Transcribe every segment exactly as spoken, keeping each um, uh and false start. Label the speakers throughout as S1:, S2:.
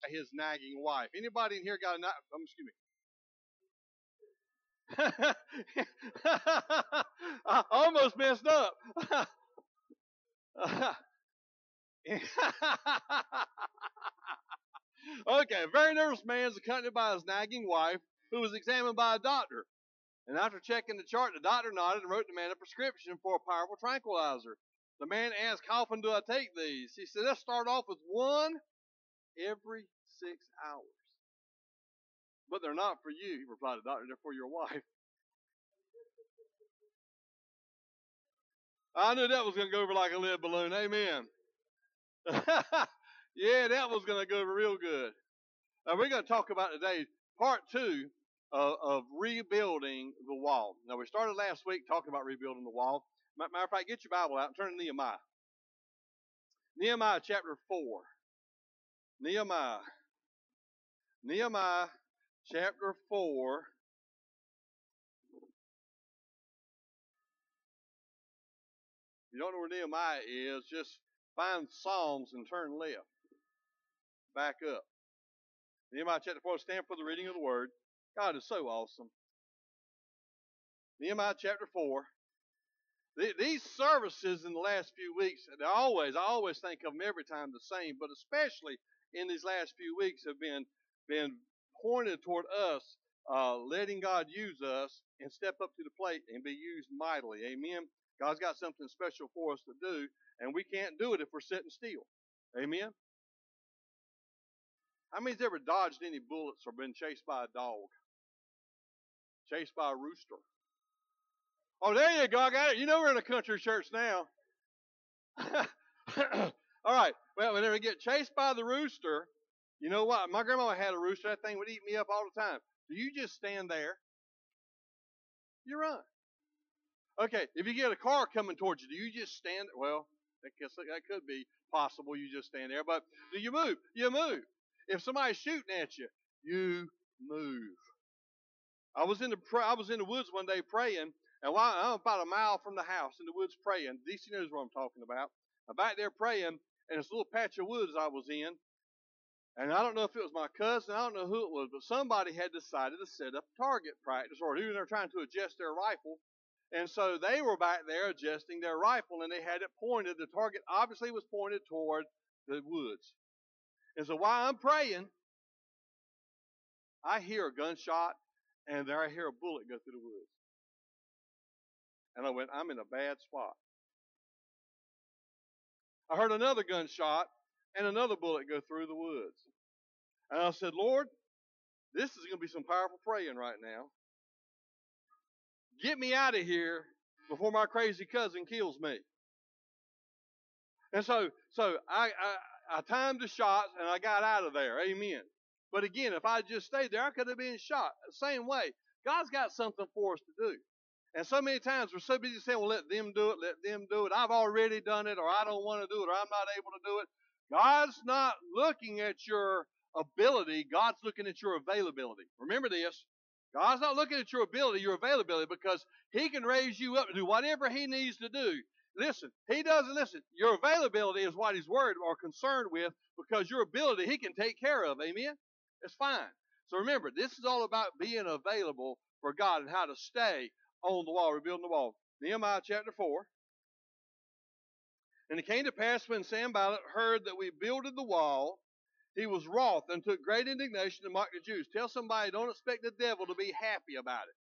S1: his nagging wife. Anybody in here got a nag? Um, excuse me. I almost messed up. Okay, a very nervous man is accompanied by his nagging wife, who was examined by a doctor. And after checking the chart, the doctor nodded and wrote the man a prescription for a powerful tranquilizer. The man asked, how often do I take these? He said, let's start off with one every six hours. But they're not for you, replied the doctor, they're for your wife. I knew that was going to go over like a lead balloon. Amen. Yeah, that was going to go over real good. Now, we're going to talk about today part two of, of rebuilding the wall. Now, we started last week talking about rebuilding the wall. Matter of fact, get your Bible out and turn to Nehemiah. Nehemiah chapter four. Nehemiah. Nehemiah chapter four. If you don't know where Nehemiah is, just find Psalms and turn left. Back up. Nehemiah chapter four, stand for the reading of the word. God is so awesome. Nehemiah chapter four. These services in the last few weeks, they always, I always think of them every time the same, but especially in these last few weeks have been, been pointed toward us uh, letting God use us and step up to the plate and be used mightily. Amen. God's got something special for us to do, and we can't do it if we're sitting still. Amen. How many's ever dodged any bullets or been chased by a dog? Chased by a rooster? Oh, there you go. I got it. You know we're in a country church now. All right. Well, whenever we get chased by the rooster, you know what? My grandma had a rooster. That thing would eat me up all the time. Do you just stand there? You run. Okay. If you get a car coming towards you, do you just stand? Well, I guess that could be possible. You just stand there. But do you move? You move. If somebody's shooting at you, you move. I was in the I was in the woods one day praying. And while I'm about a mile from the house in the woods praying, D C knows what I'm talking about. I'm back there praying in this little patch of woods I was in. And I don't know if it was my cousin, I don't know who it was, but somebody had decided to set up target practice, or who they're trying to adjust their rifle. And so they were back there adjusting their rifle, and they had it pointed. The target obviously was pointed toward the woods. And so while I'm praying, I hear a gunshot, and there I hear a bullet go through the woods. And I went, I'm in a bad spot. I heard another gunshot and another bullet go through the woods. And I said, Lord, this is going to be some powerful praying right now. Get me out of here before my crazy cousin kills me. And so, so I, I, I timed the shots and I got out of there. Amen. But again, if I just stayed there, I could have been shot. Same way, God's got something for us to do. And so many times we're so busy saying, well, let them do it, let them do it. I've already done it, or I don't want to do it, or I'm not able to do it. God's not looking at your ability. God's looking at your availability. Remember this. God's not looking at your ability, your availability, because He can raise you up to do whatever He needs to do. Listen, He doesn't listen. Your availability is what He's worried or concerned with, because your ability He can take care of. Amen? It's fine. So remember, this is all about being available for God and how to stay on the wall, rebuilding the wall. Nehemiah chapter four. And it came to pass when Sanballat heard that we builded the wall, he was wroth and took great indignation and mocked the Jews. Tell somebody, don't expect the devil to be happy about it.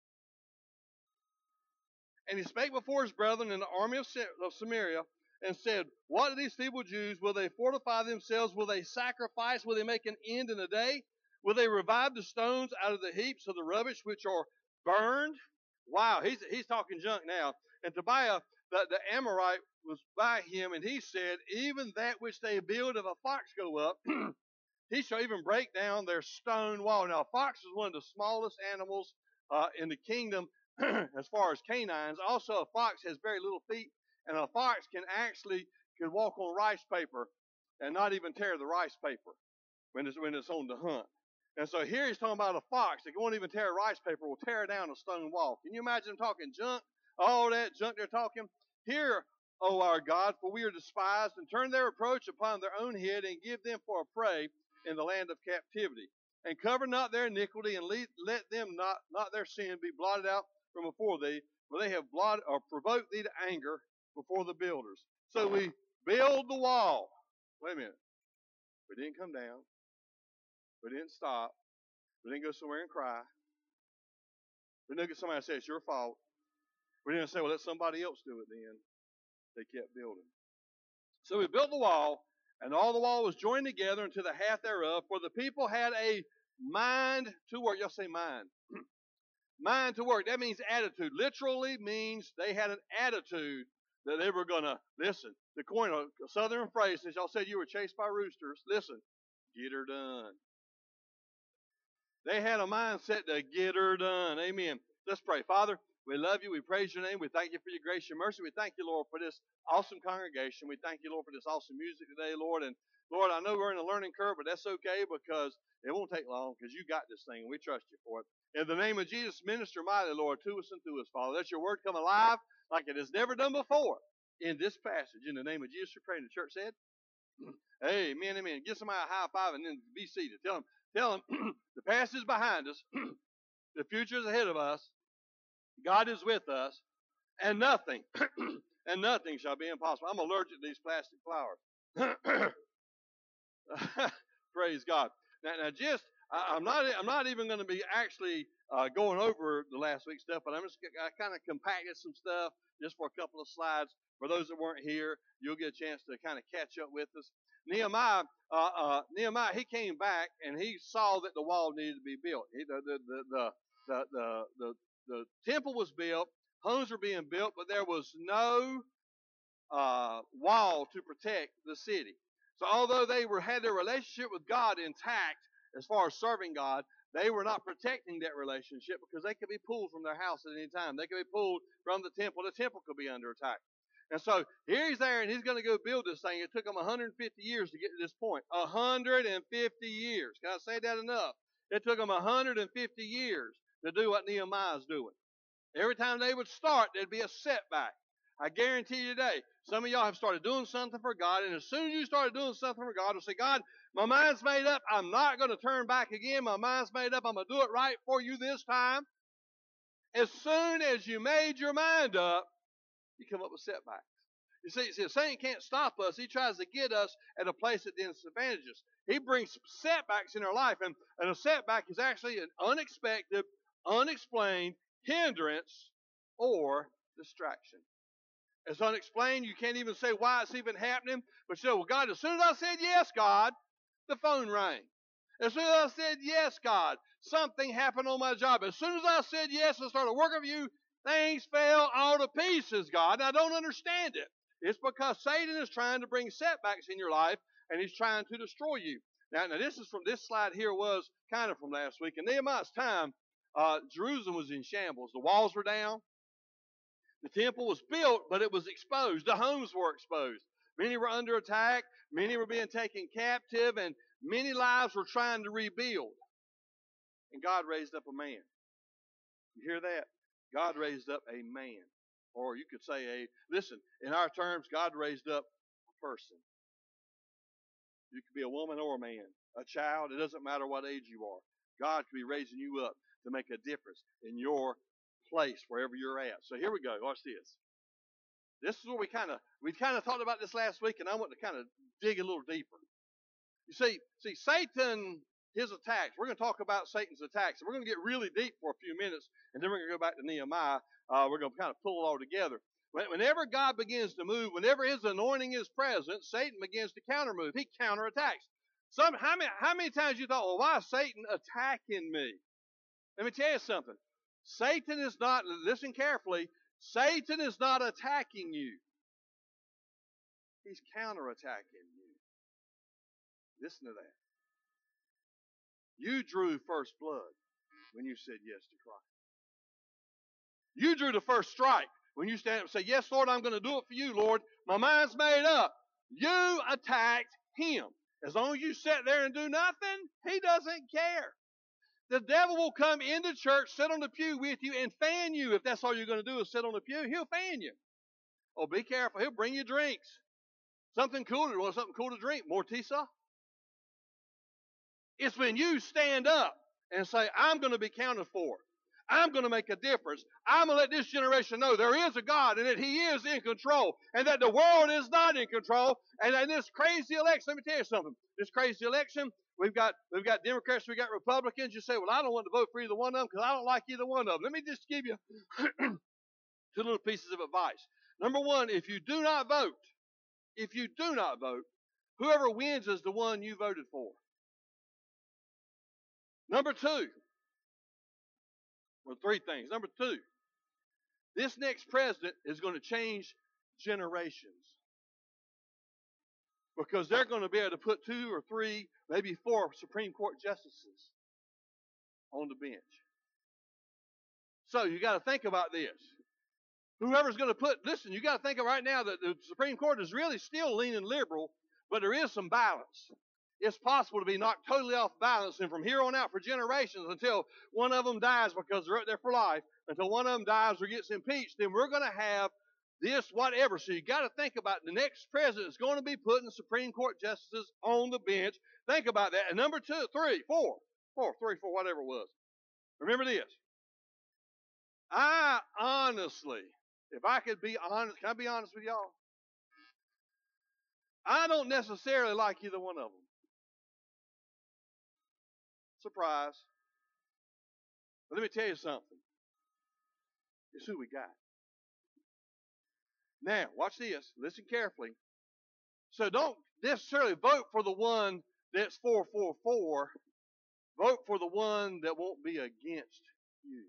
S1: And he spake before his brethren in the army of Samaria and said, what are these feeble Jews? Will they fortify themselves? Will they sacrifice? Will they make an end in a day? Will they revive the stones out of the heaps of the rubbish which are burned? Wow, he's, he's talking junk now. And Tobiah, the, the Amorite, was by him, and he said, even that which they build, if a fox go up, he shall even break down their stone wall. Now, a fox is one of the smallest animals uh, in the kingdom as far as canines. Also, a fox has very little feet, and a fox can actually can walk on rice paper and not even tear the rice paper when it's, when it's on the hunt. And so here he's talking about a fox that won't even tear rice paper, will tear down a stone wall. Can you imagine them talking junk? All that junk they're talking. Hear, O our God, for we are despised, and turn their reproach upon their own head, and give them for a prey. in the land of captivity. And cover not their iniquity, and lead, let them not, not their sin be blotted out from before thee, for they have blotted or provoked thee to anger before the builders. So we build the wall. Wait a minute. We didn't come down. We didn't stop. We didn't go somewhere and cry. We didn't get somebody and say it's your fault. We didn't say, well, let somebody else do it then. They kept building. So we built the wall, and all the wall was joined together unto the half thereof, for the people had a mind to work. Y'all say mind. Mind to work. That means attitude. Literally means they had an attitude that they were going to, listen, to coin a southern phrase, since y'all said you were chased by roosters, listen, get her done. They had a mindset to get her done. Amen. Let's pray. Father, we love you. We praise your name. We thank you for your grace, your mercy. We thank you, Lord, for this awesome congregation. We thank you, Lord, for this awesome music today, Lord. And Lord, I know we're in a learning curve, but that's okay because it won't take long because you got this thing and we trust you for it. In the name of Jesus, minister mighty, Lord, to us and through us, Father. Let your word come alive like it has never done before in this passage. In the name of Jesus, we pray. And the church said, amen, amen. Give somebody a high five and then be seated. Tell them, tell them the past is behind us. The future is ahead of us. God is with us. And nothing, and nothing shall be impossible. I'm allergic to these plastic flowers. Praise God. Now, now just, I, I'm not, I'm not even going to be actually uh, going over the last week's stuff, but I'm just, I kind of compacted some stuff just for a couple of slides. For those that weren't here, you'll get a chance to kind of catch up with us. Nehemiah, uh, uh, Nehemiah, he came back and he saw that the wall needed to be built. He, the, the, the, the, the, the, the, the temple was built, homes were being built, but there was no uh, wall to protect the city. So although they were had their relationship with God intact as far as serving God, they were not protecting that relationship because they could be pulled from their house at any time. They could be pulled from the temple. The temple could be under attack. And so here he's there, and he's going to go build this thing. It took him one hundred fifty years to get to this point. one hundred fifty years. Can I say that enough? It took him one hundred fifty years to do what Nehemiah's doing. Every time they would start, there'd be a setback. I guarantee you today, some of y'all have started doing something for God, and as soon as you started doing something for God, you'll say, God, my mind's made up. I'm not going to turn back again. My mind's made up. I'm going to do it right for you this time. As soon as you made your mind up, you come up with setbacks. You see, see, Satan can't stop us. He tries to get us at a place that disadvantages. He brings setbacks in our life, and, and a setback is actually an unexpected, unexplained hindrance or distraction. It's unexplained. You can't even say why it's even happening. But you know, well, God, as soon as I said yes, God, the phone rang. As soon as I said yes, God, something happened on my job. As soon as I said yes and started working for you, things fell all to pieces, God. And I don't understand it. It's because Satan is trying to bring setbacks in your life, and he's trying to destroy you. Now, now this is from this slide here was kind of from last week. In Nehemiah's time, uh, Jerusalem was in shambles. The walls were down. The temple was built, but it was exposed. The homes were exposed. Many were under attack. Many were being taken captive, and many lives were trying to rebuild. And God raised up a man. You hear that? God raised up a man. Or you could say a, listen, in our terms, God raised up a person. You could be a woman or a man, a child. It doesn't matter what age you are. God could be raising you up to make a difference in your place wherever you're at. So here we go. Watch this. This is where we kind of we kind of talked about this last week, and I want to kind of dig a little deeper. You see, see, Satan, his attacks. We're going to talk about Satan's attacks, and we're going to get really deep for a few minutes, and then we're going to go back to Nehemiah. Uh, we're going to kind of pull it all together. Whenever God begins to move, whenever His anointing is present, Satan begins to counter move. He counterattacks. Some how many how many times you thought, well, why is Satan attacking me? Let me tell you something. Satan is not, listen carefully, Satan is not attacking you. He's counterattacking you. Listen to that. You drew first blood when you said yes to Christ. You drew the first strike when you stand up and say, yes, Lord, I'm going to do it for you, Lord. My mind's made up. You attacked him. As long as you sit there and do nothing, he doesn't care. The devil will come into church, sit on the pew with you, and fan you. If that's all you're going to do is sit on the pew, he'll fan you. Oh, be careful. He'll bring you drinks. Something cool to, well, something cool to drink. Mortisa. It's when you stand up and say, I'm going to be counted for. I'm going to make a difference. I'm going to let this generation know there is a God and that He is in control and that the world is not in control. And in this crazy election, let me tell you something. This crazy election, we've got we've got Democrats, we've got Republicans. You say, well, I don't want to vote for either one of them because I don't like either one of them. Let me just give you two little pieces of advice. Number one, if you do not vote, if you do not vote, whoever wins is the one you voted for. Number two, well, three things. Number two, this next president is going to change generations because they're going to be able to put two or three, maybe four Supreme Court justices on the bench. So you got to think about this. Whoever's going to put, listen, you got to think of right now that the Supreme Court is really still leaning liberal, but there is some balance. It's possible to be knocked totally off balance, and from here on out for generations until one of them dies because they're up there for life, until one of them dies or gets impeached, then we're going to have this whatever. So you got to think about the next president is going to be putting Supreme Court justices on the bench. Think about that. And number two, three, four, four, three, four, whatever it was. Remember this. I honestly, if I could be honest, can I be honest with y'all? I don't necessarily like either one of them. Surprise. But let me tell you something. It's who we got. Now, watch this. Listen carefully. So don't necessarily vote for the one that's four four four. Vote for the one that won't be against you.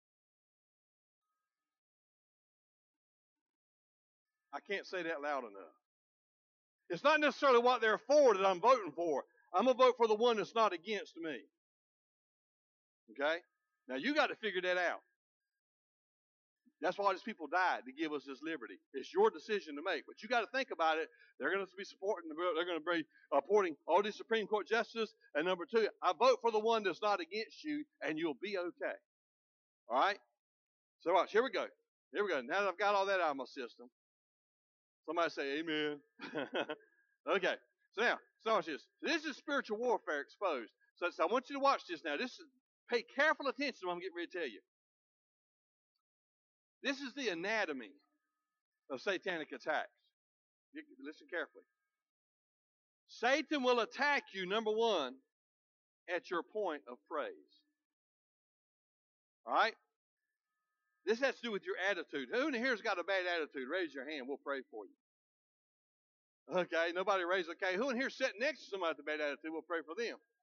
S1: I can't say that loud enough. It's not necessarily what they're for that I'm voting for. I'm going to vote for the one that's not against me. Okay? Now, you got to figure that out. That's why these people died, to give us this liberty. It's your decision to make. But you got to think about it. They're going to be supporting, they're going to be appointing all these Supreme Court justices. And number two, I vote for the one that's not against you, and you'll be okay. All right? So watch, here we go. Here we go. Now that I've got all that out of my system, somebody say amen. Okay. So now, so watch this. So this is spiritual warfare exposed. So, so I want you to watch this now. This is, pay careful attention to what I'm getting ready to tell you. This is the anatomy of satanic attacks. Listen carefully. Satan will attack you, number one, at your point of praise. All right? This has to do with your attitude. Who in here's got a bad attitude? Raise your hand. We'll pray for you. Okay, nobody raised. Okay, who in here sitting next to somebody with a bad attitude? We'll pray for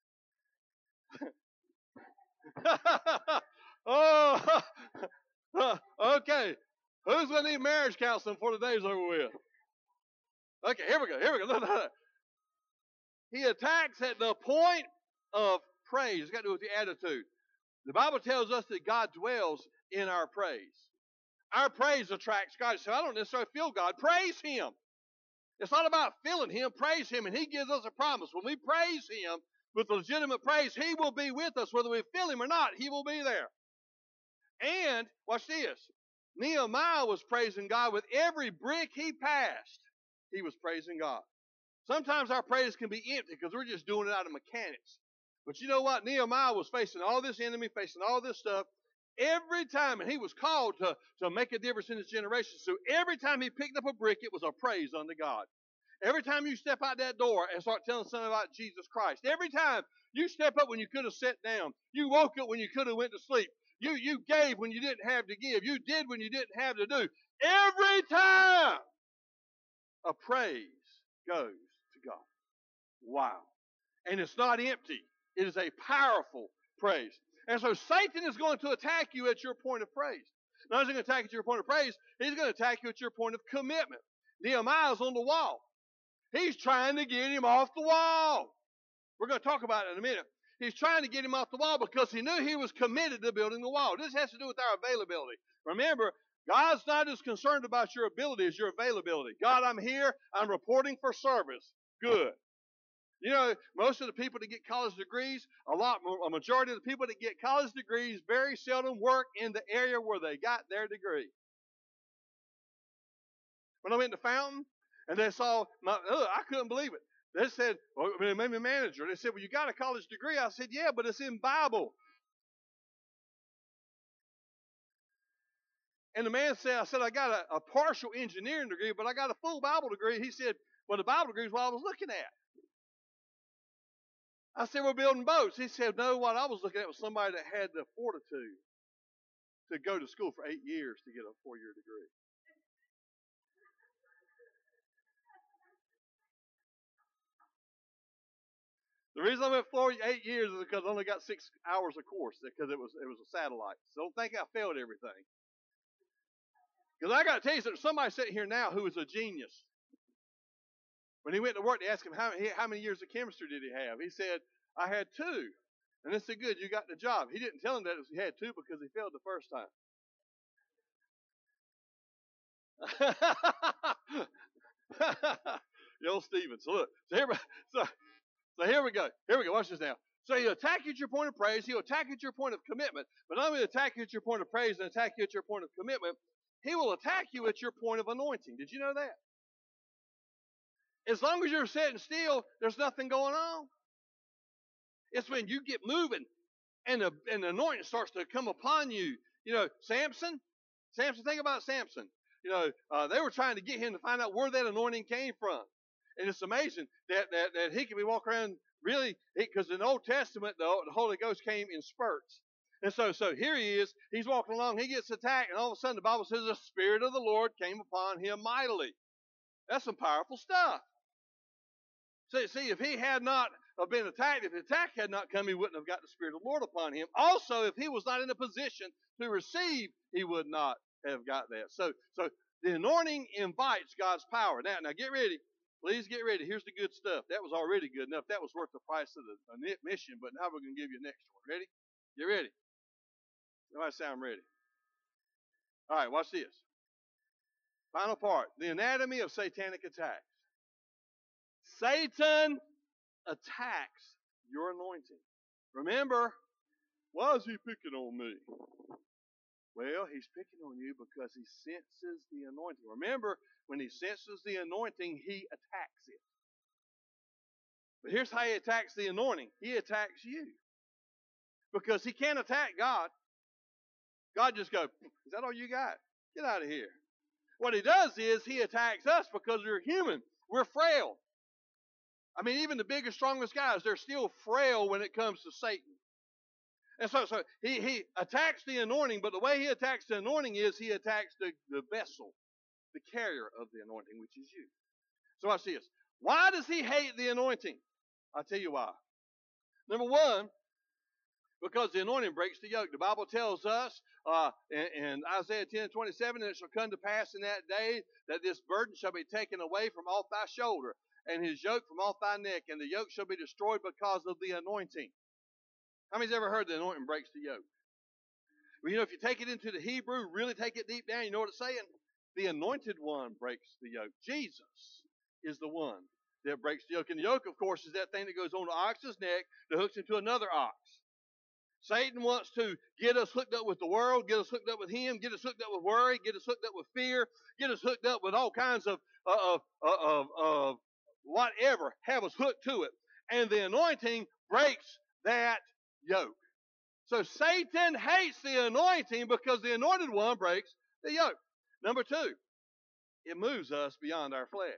S1: them. Oh, okay. Who's going to need marriage counseling before the day's over with? Okay, here we go. Here we go. He attacks at the point of praise. It's got to do with the attitude. The Bible tells us that God dwells in our praise. Our praise attracts God. So I don't necessarily feel God. Praise Him. It's not about feeling Him. Praise Him. And He gives us a promise. When we praise Him with legitimate praise, He will be with us. Whether we feel Him or not, He will be there. And, watch this. Nehemiah was praising God with every brick he passed. He was praising God. Sometimes our praise can be empty because we're just doing it out of mechanics. But you know what? Nehemiah was facing all this enemy, facing all this stuff. Every time, and he was called to, to make a difference in his generation. So every time he picked up a brick, it was a praise unto God. Every time you step out that door and start telling somebody about Jesus Christ. Every time you step up when you could have sat down. You woke up when you could have went to sleep. You, you gave when you didn't have to give. You did when you didn't have to do. Every time a praise goes to God. Wow. And it's not empty. It is a powerful praise. And so Satan is going to attack you at your point of praise. Not only is he going to attack you at your point of praise, he's going to attack you at your point of commitment. Nehemiah's on the wall. He's trying to get him off the wall. We're going to talk about it in a minute. He's trying to get him off the wall because he knew he was committed to building the wall. This has to do with our availability. Remember, God's not as concerned about your ability as your availability. God, I'm here. I'm reporting for service. Good. You know, most of the people that get college degrees, a lot, a majority of the people that get college degrees very seldom work in the area where they got their degree. When I went to Fountain and they saw my, oh, I couldn't believe it. They said, well, they made me manager. They said, well, you got a college degree. I said, yeah, but it's in Bible. And the man said, I said, I got a, a partial engineering degree, but I got a full Bible degree. He said, well, the Bible degree is what I was looking at. I said, we're building boats. He said, no, what I was looking at was somebody that had the fortitude to go to school for eight years to get a four-year degree. The reason I went four, eight years is because I only got six hours of course because it was it was a satellite. So don't think I failed everything. Because I got to tell you something. Somebody sitting here now who is a genius. When he went to work, they asked him how, how many years of chemistry did he have. He said, I had two. And they said, good, you got the job. He didn't tell him that he had two because he failed the first time. The old Stephen. So look, so here, so, so here we go. Here we go. Watch this now. So he'll attack you at your point of praise. He'll attack you at your point of commitment. But not only attack you at your point of praise and attack you at your point of commitment, he will attack you at your point of anointing. Did you know that? As long as you're sitting still, there's nothing going on. It's when you get moving and the, and the anointing starts to come upon you. You know, Samson, Samson, think about Samson. You know, uh, they were trying to get him to find out where that anointing came from. And it's amazing that, that, that he can be walking around really, because in the Old Testament, the, the Holy Ghost came in spurts. And so, so here he is, he's walking along, he gets attacked, and all of a sudden the Bible says the Spirit of the Lord came upon him mightily. That's some powerful stuff. See, see, if he had not been attacked, if the attack had not come, he wouldn't have got the Spirit of the Lord upon him. Also, if he was not in a position to receive, he would not have got that. So, so the anointing invites God's power. Now, now get ready. Please get ready. Here's the good stuff. That was already good enough. That was worth the price of the admission, but now we're going to give you an extra one. Ready? Get ready. Somebody say I'm ready. All right, watch this. Final part. The anatomy of satanic attacks. Satan attacks your anointing. Remember, why is he picking on me? Well, he's picking on you because he senses the anointing. Remember, when he senses the anointing, he attacks it. But here's how he attacks the anointing. He attacks you. Because he can't attack God. God just goes, is that all you got? Get out of here. What he does is he attacks us because we're human. We're frail. I mean, even the biggest, strongest guys, they're still frail when it comes to Satan. And so, so he, he attacks the anointing, but the way he attacks the anointing is he attacks the, the vessel, the carrier of the anointing, which is you. So watch this. Why does he hate the anointing? I'll tell you why. Number one, because the anointing breaks the yoke. The Bible tells us uh, in, in Isaiah ten twenty-seven, and it shall come to pass in that day that this burden shall be taken away from off thy shoulder, and his yoke from off thy neck, and the yoke shall be destroyed because of the anointing. How many's ever heard the anointing breaks the yoke? Well, you know, if you take it into the Hebrew, really take it deep down, you know what it's saying? The anointed one breaks the yoke. Jesus is the one that breaks the yoke. And the yoke, of course, is that thing that goes on the ox's neck that hooks into another ox. Satan wants to get us hooked up with the world, get us hooked up with him, get us hooked up with worry, get us hooked up with fear, get us hooked up with all kinds of, of, of, of whatever, have us hooked to it. And the anointing breaks that yoke. So Satan hates the anointing because the anointed one breaks the yoke. Number two, it moves us beyond our flesh.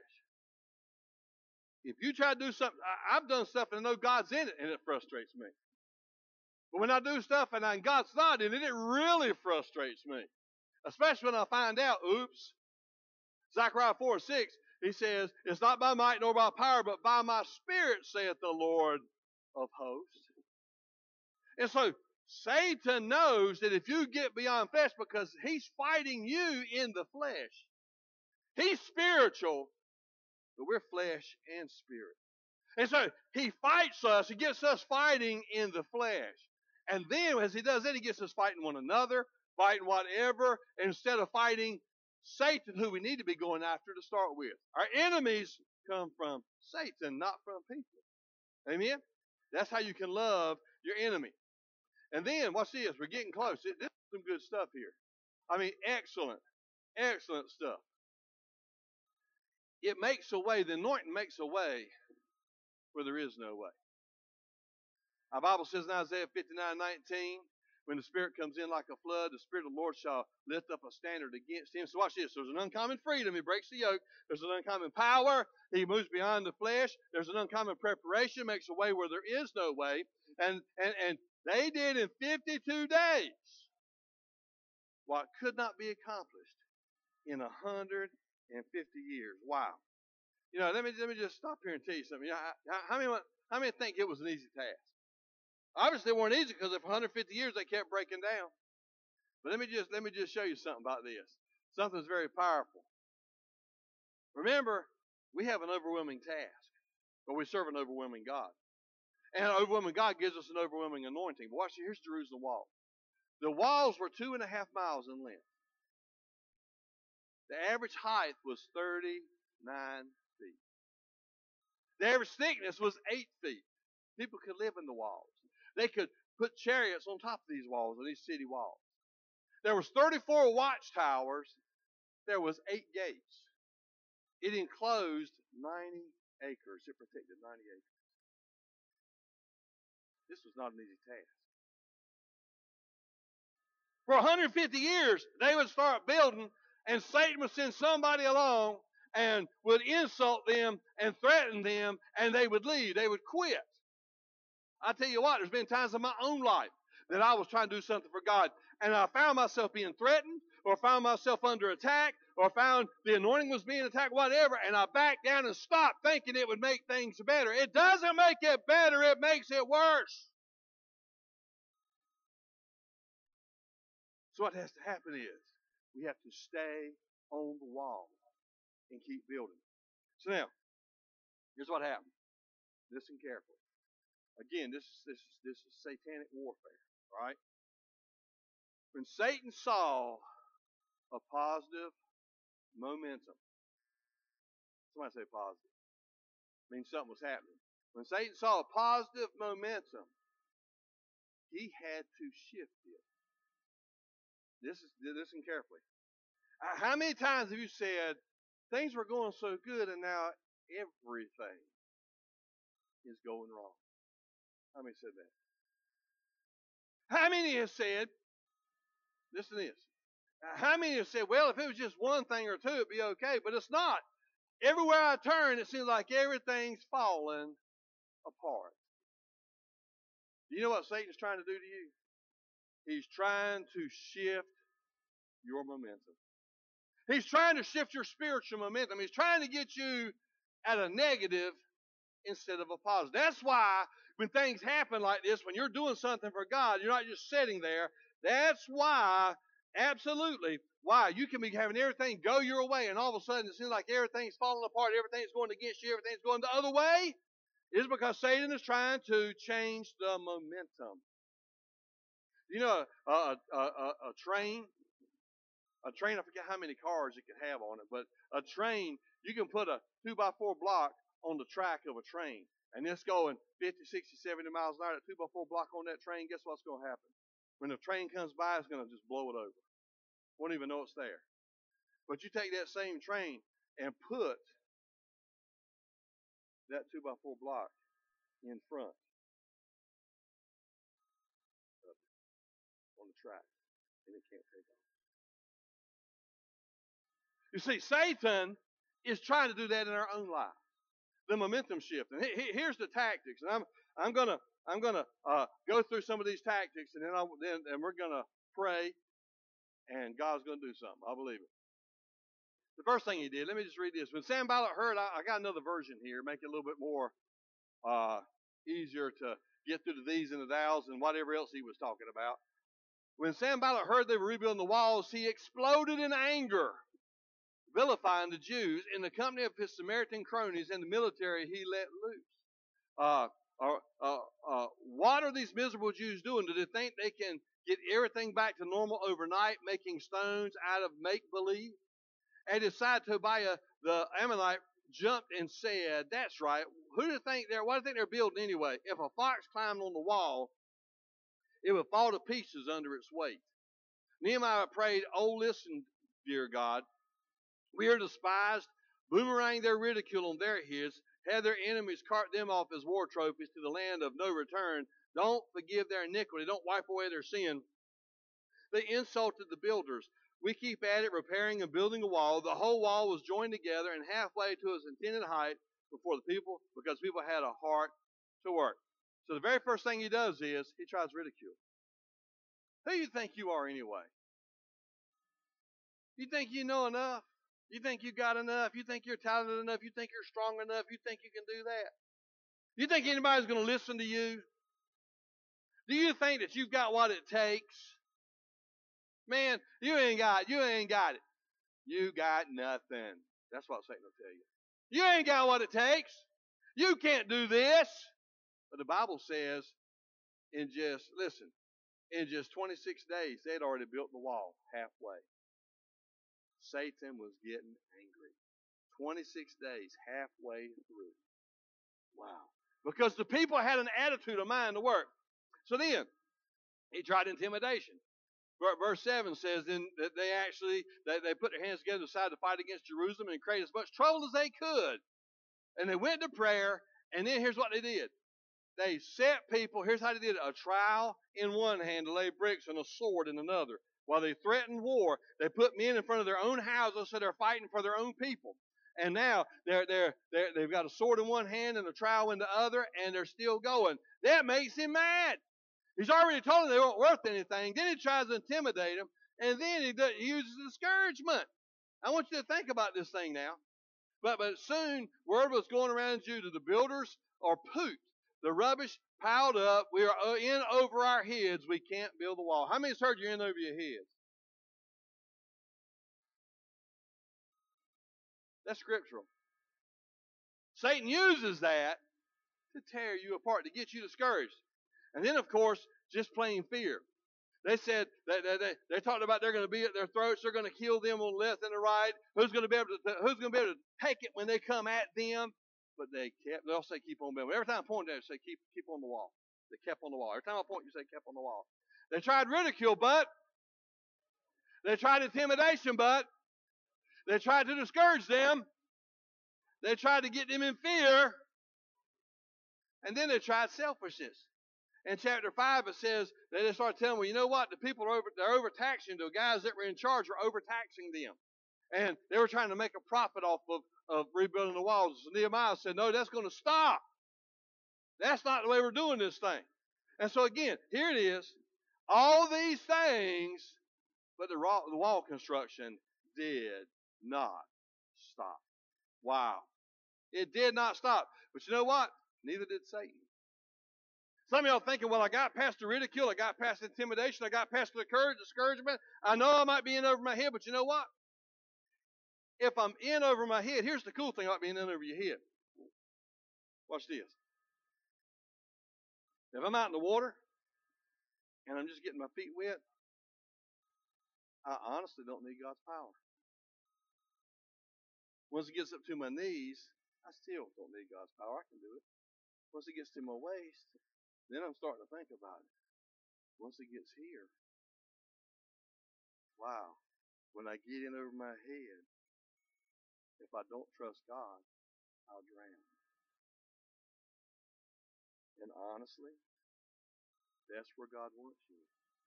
S1: If you try to do something, I've done stuff and I know God's in it and it frustrates me. But when I do stuff and I, God's not in it, it really frustrates me. Especially when I find out, oops, Zechariah four and six, he says, it's not by might nor by power, but by my spirit, saith the Lord of hosts. And so Satan knows that if you get beyond flesh, because he's fighting you in the flesh. He's spiritual, but we're flesh and spirit. And so he fights us, he gets us fighting in the flesh. And then as he does that, he gets us fighting one another, fighting whatever, instead of fighting Satan, who we need to be going after to start with. Our enemies come from Satan, not from people. Amen? That's how you can love your enemy. And then, watch this, we're getting close. This is some good stuff here. I mean, excellent, excellent stuff. It makes a way, the anointing makes a way where there is no way. Our Bible says in Isaiah fifty-nine nineteen, when the Spirit comes in like a flood, the Spirit of the Lord shall lift up a standard against him. So watch this. There's an uncommon freedom. He breaks the yoke. There's an uncommon power. He moves beyond the flesh. There's an uncommon preparation, makes a way where there is no way. And, and, and they did in fifty-two days what could not be accomplished in one hundred fifty years. Wow. You know, let me, let me just stop here and tell you something. You know, how, how, many, how many think it was an easy task? Obviously, it weren't easy because for one hundred fifty years they kept breaking down. But let me just let me just show you something about this. Something's very powerful. Remember, we have an overwhelming task, but we serve an overwhelming God. And an overwhelming God gives us an overwhelming anointing. But watch, here's Jerusalem wall. The walls were two and a half miles in length. The average height was thirty-nine feet. The average thickness was eight feet. People could live in the walls. They could put chariots on top of these walls, of these city walls. There was thirty-four watchtowers. There was eight gates. It enclosed ninety acres. It protected ninety acres. This was not an easy task. For one hundred fifty years, they would start building, and Satan would send somebody along and would insult them and threaten them, and they would leave. They would quit. I tell you what, there's been times in my own life that I was trying to do something for God, and I found myself being threatened, or found myself under attack, or found the anointing was being attacked, whatever, and I backed down and stopped thinking it would make things better. It doesn't make it better, it makes it worse. So what has to happen is we have to stay on the wall and keep building. So now, here's what happened. Listen carefully. Again, this is this is this is satanic warfare, right? When Satan saw a positive momentum, somebody say positive, means something was happening. When Satan saw a positive momentum, he had to shift it. This is listen carefully. How many times have you said things were going so good and now everything is going wrong? How many said that? How many have said, listen to this. How many have said, well, if it was just one thing or two, it'd be okay, but it's not. Everywhere I turn, it seems like everything's falling apart. Do you know what Satan's trying to do to you? He's trying to shift your momentum. He's trying to shift your spiritual momentum. He's trying to get you at a negative instead of a positive. That's why when things happen like this, when you're doing something for God, you're not just sitting there. That's why, absolutely, why you can be having everything go your way, and all of a sudden it seems like everything's falling apart, everything's going against you, everything's going the other way. It's because Satan is trying to change the momentum. You know, a, a, a, a train, a train, I forget how many cars it could have on it, but a train, you can put a two by four block on the track of a train, and it's going fifty, sixty, seventy miles an hour, that two by four block on that train, guess what's going to happen? When the train comes by, it's going to just blow it over. Won't even know it's there. But you take that same train and put that two by four block in front of it on the track, and it can't take off. You see, Satan is trying to do that in our own life. The momentum shift. And here's the tactics. And I'm I'm gonna I'm gonna uh, go through some of these tactics, and then I then and we're gonna pray, and God's gonna do something. I believe it. The first thing he did. Let me just read this. When Sanballat heard, I, I got another version here, make it a little bit more uh, easier to get through the these and the thous and whatever else he was talking about. When Sanballat heard they were rebuilding the walls, he exploded in anger, vilifying the Jews. In the company of his Samaritan cronies and the military, he let loose. Uh, uh, uh, uh, what are these miserable Jews doing? Do they think they can get everything back to normal overnight, making stones out of make-believe? And decided Tobiah the Ammonite jumped and said, that's right, who do they think they're, what do they think they're building anyway? If a fox climbed on the wall, it would fall to pieces under its weight. Nehemiah prayed, oh, listen, dear God, we are despised, boomerang their ridicule on their heads. had their enemies cart them off as war trophies to the land of no return. Don't forgive their iniquity. Don't wipe away their sin. They insulted the builders. We keep at it, repairing and building a wall. The whole wall was joined together and halfway to its intended height before the people, because people had a heart to work. So the very first thing he does is he tries ridicule. Who do you think you are anyway? You think you know enough? You think you got enough? You think you're talented enough? You think you're strong enough? You think you can do that? You think anybody's going to listen to you? Do you think that you've got what it takes? Man, you ain't got, you ain't got it. You got nothing. That's what Satan will tell you. You ain't got what it takes. You can't do this. But the Bible says in just, listen, in just twenty-six days, they'd already built the wall halfway. Satan was getting angry. twenty-six days, halfway through. Wow. Because the people had an attitude of mind to work. So then, he tried intimidation. Verse seven says then that they actually, they, they put their hands together and decided to fight against Jerusalem and create as much trouble as they could. And they went to prayer, and then here's what they did. They set people, here's how they did it, a trowel in one hand to lay bricks and a sword in another. While they threatened war, they put men in front of their own houses, so they're fighting for their own people. And now they're, they're, they're, they've got a sword in one hand and a trowel in the other, and they're still going. That makes him mad. He's already told them they weren't worth anything. Then he tries to intimidate them, and then he, does, he uses discouragement. I want you to think about this thing now. But, but soon, word was going around Judah, the builders are pooped. The rubbish piled up. We are in over our heads. We can't build the wall. How many's heard you're in over your heads? That's scriptural. Satan uses that to tear you apart, to get you discouraged. And then, of course, just plain fear. They said, they, they, they, they talked about they're going to be at their throats. They're going to kill them on the left and the right. Who's going to be able to, who's going to be able to take it when they come at them? But they kept, they'll say keep on building. Every time I point at them, say keep, keep on the wall. They kept on the wall. Every time I point, you say kept on the wall. They tried ridicule, but they tried intimidation, but they tried to discourage them. They tried to get them in fear. And then they tried selfishness. In chapter five, it says that they started telling them, well, you know what? The people are over, they're overtaxing. The guys that were in charge are overtaxing them. And they were trying to make a profit off of, of rebuilding the walls. So Nehemiah said, no, that's going to stop. That's not the way we're doing this thing. And so again, here it is. All these things, but the, raw, the wall construction did not stop. Wow. It did not stop. But you know what? Neither did Satan. Some of y'all thinking, well, I got past the ridicule, I got past the intimidation, I got past the courage, discouragement. I know I might be in over my head, but you know what? If I'm in over my head, here's the cool thing about being in over your head. Watch this. If I'm out in the water and I'm just getting my feet wet, I honestly don't need God's power. Once it gets up to my knees, I still don't need God's power. I can do it. Once it gets to my waist, then I'm starting to think about it. Once it gets here, wow, when I get in over my head, if I don't trust God, I'll drown. And honestly, that's where God wants you.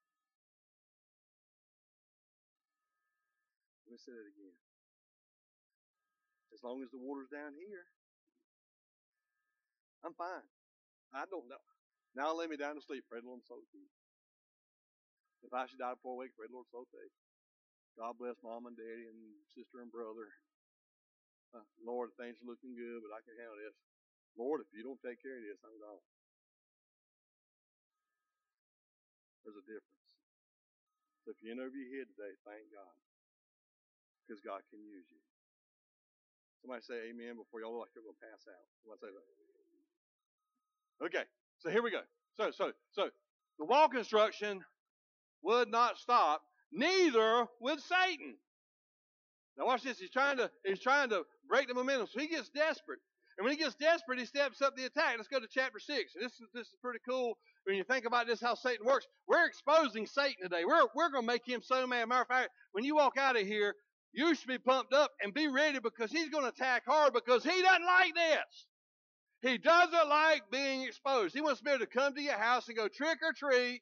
S1: Let me say that again. As long as the water's down here, I'm fine. I don't know. Now lay me down to sleep. Pray the Lord so keep. If I should die before I wake, pray the Lord so take. God bless mom and daddy and sister and brother. Uh, Lord, things are looking good, but I can handle this. Lord, if you don't take care of this, I'm gone. There's a difference. So if you're in over your head today, thank God. Because God can use you. Somebody say amen before y'all look like you're going to pass out. Somebody say that. Okay, so here we go. So, so, so, the wall construction would not stop, neither would Satan. Now watch this. He's trying to, he's trying to break the momentum. So he gets desperate. And when he gets desperate, he steps up the attack. Let's go to chapter six. And this is, this is pretty cool when you think about this, how Satan works. We're exposing Satan today. We're, we're going to make him so mad. Matter of fact, when you walk out of here, you should be pumped up and be ready because he's going to attack hard because he doesn't like this. He doesn't like being exposed. He wants to be able to come to your house and go trick or treat.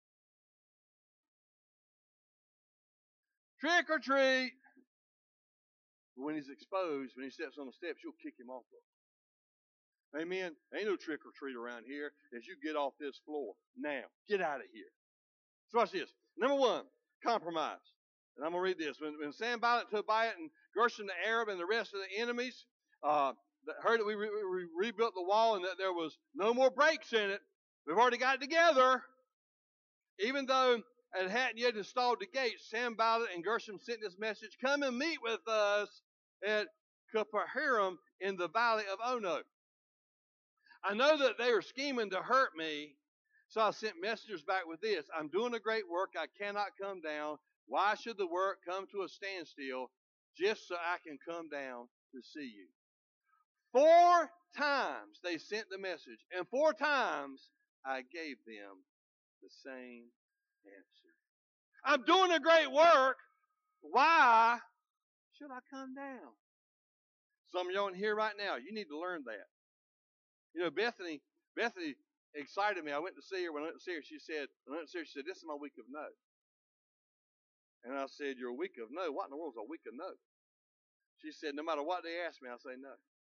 S1: Trick or treat. But when he's exposed, when he steps on the steps, you'll kick him off of. Amen. Ain't no trick or treat around here as you get off this floor. Now, get out of here. So watch this. Number one, compromise. And I'm going to read this. When, when Sanballat, Tobiah, and Gershom the Arab and the rest of the enemies uh, that heard that we, re- we rebuilt the wall and that there was no more breaks in it, we've already got it together. Even though it hadn't yet installed the gates, Sanballat and Gershom sent this message, come and meet with us at Kupperhiram in the valley of Ono. I know that they are scheming to hurt me, so I sent messengers back with this. I'm doing a great work. I cannot come down. Why should the work come to a standstill just so I can come down to see you? Four times they sent the message, and four times I gave them the same answer. I'm doing a great work. Why should I come down? Some of y'all in here right now, you need to learn that. You know, Bethany, Bethany excited me. I went to see her. When I went to see her, she said, when I went to see her, she said, this is my week of no. And I said, you're a week of no? What in the world is a week of no? She said, no matter what they ask me, I say no.